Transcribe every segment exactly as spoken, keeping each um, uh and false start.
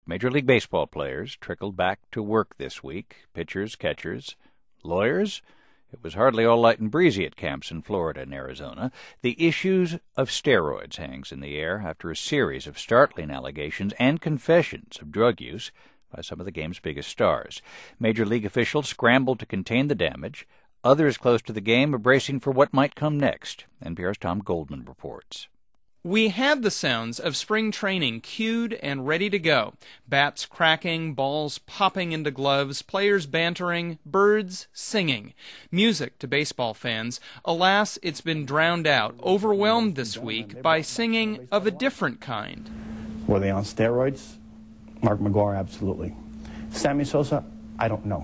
Major League Baseball players trickled back to work this week. Pitchers, catchers, lawyers. It was hardly all light and breezy at camps in Florida and Arizona. The issues of steroids hangs in the air after a series of startling allegations and confessions of drug use by some of the game's biggest stars. Major League officials scrambled to contain the damage. Others close to the game are bracing for what might come next. N P R's Tom Goldman reports. We had the sounds of spring training cued and ready to go. Bats cracking, balls popping into gloves, players bantering, birds singing. Music to baseball fans. Alas, it's been drowned out, overwhelmed this week by singing of a different kind. Were they on steroids? Mark McGwire, absolutely. Sammy Sosa, I don't know.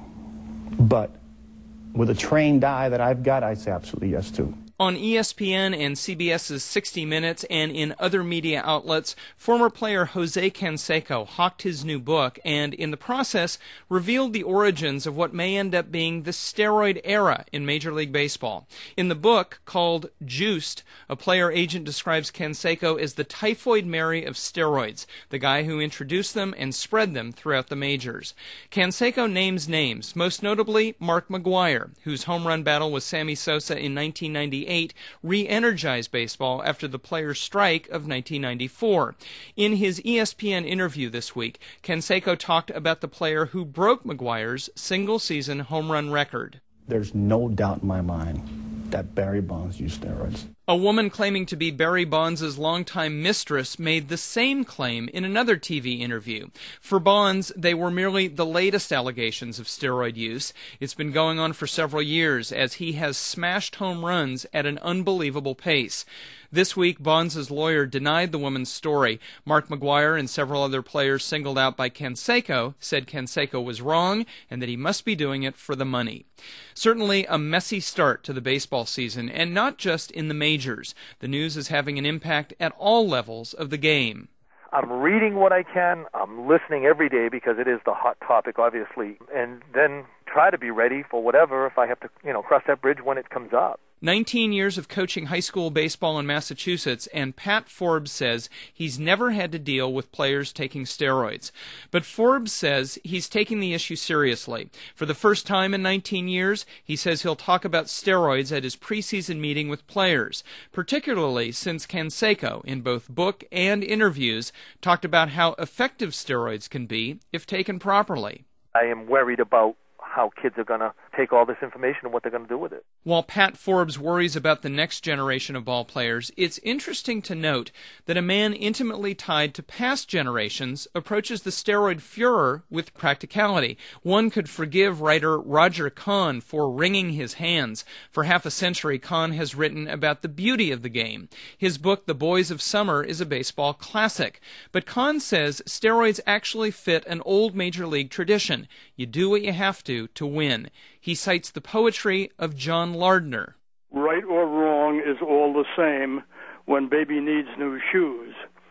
But with a trained eye that I've got, I'd say absolutely yes, too. On E S P N and C B S's sixty minutes and in other media outlets, former player Jose Canseco hawked his new book and, in the process, revealed the origins of what may end up being the steroid era in Major League Baseball. In the book, called Juiced, a player agent describes Canseco as the Typhoid Mary of steroids, the guy who introduced them and spread them throughout the majors. Canseco names names, most notably Mark McGwire, whose home run battle with Sammy Sosa in nineteen ninety-eight re-energized baseball after the players' strike of nineteen ninety-four. In his E S P N interview this week, Canseco talked about the player who broke McGwire's single-season home run record. There's no doubt in my mind that Barry Bonds used steroids. A woman claiming to be Barry Bonds' longtime mistress made the same claim in another T V interview. For Bonds, they were merely the latest allegations of steroid use. It's been going on for several years as he has smashed home runs at an unbelievable pace. This week, Bonds' lawyer denied the woman's story. Mark McGwire and several other players singled out by Canseco said Canseco was wrong and that he must be doing it for the money. Certainly a messy start to the baseball season, and not just in the majors. The news is having an impact at all levels of the game. I'm reading what I can. I'm listening every day because it is the hot topic, obviously, and then try to be ready for whatever if I have to, you know, cross that bridge when it comes up. nineteen years of coaching high school baseball in Massachusetts, and Pat Forbes says he's never had to deal with players taking steroids. But Forbes says he's taking the issue seriously. For the first time in nineteen years, he says he'll talk about steroids at his preseason meeting with players, particularly since Canseco, in both book and interviews, talked about how effective steroids can be if taken properly. I am worried about how kids are going to take all this information and what they're going to do with it. While Pat Forbes worries about the next generation of ball players, it's interesting to note that a man intimately tied to past generations approaches the steroid furor with practicality. One could forgive writer Roger Kahn for wringing his hands. For half a century, Kahn has written about the beauty of the game. His book, The Boys of Summer, is a baseball classic. But Kahn says steroids actually fit an old major league tradition. You do what you have to to win. He cites the poetry of John Lardner. Right or wrong is all the same when baby needs new shoes.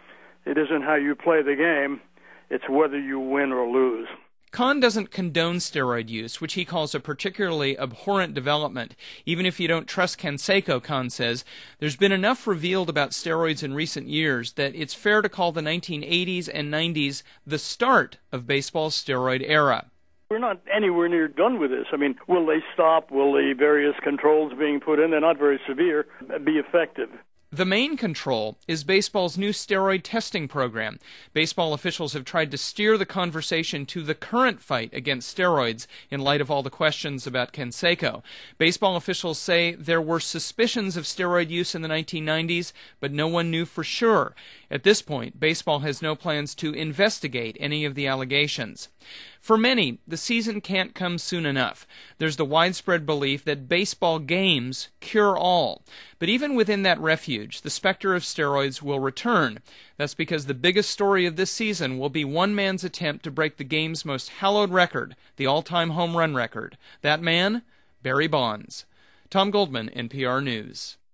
It isn't how you play the game, it's whether you win or lose. Kahn doesn't condone steroid use, which he calls a particularly abhorrent development. Even if you don't trust Canseco, Kahn says, there's been enough revealed about steroids in recent years that it's fair to call the nineteen eighties and nineties the start of baseball's steroid era. We're not anywhere near done with this. I mean, will they stop? Will the various controls being put in, they're not very severe, be effective? The main control is baseball's new steroid testing program. Baseball officials have tried to steer the conversation to the current fight against steroids in light of all the questions about Canseco. Baseball officials say there were suspicions of steroid use in the nineteen nineties, but no one knew for sure. At this point, baseball has no plans to investigate any of the allegations. For many, the season can't come soon enough. There's the widespread belief that baseball games cure all. But even within that refuge, the specter of steroids will return. That's because the biggest story of this season will be one man's attempt to break the game's most hallowed record, the all-time home run record. That man, Barry Bonds. Tom Goldman, N P R News.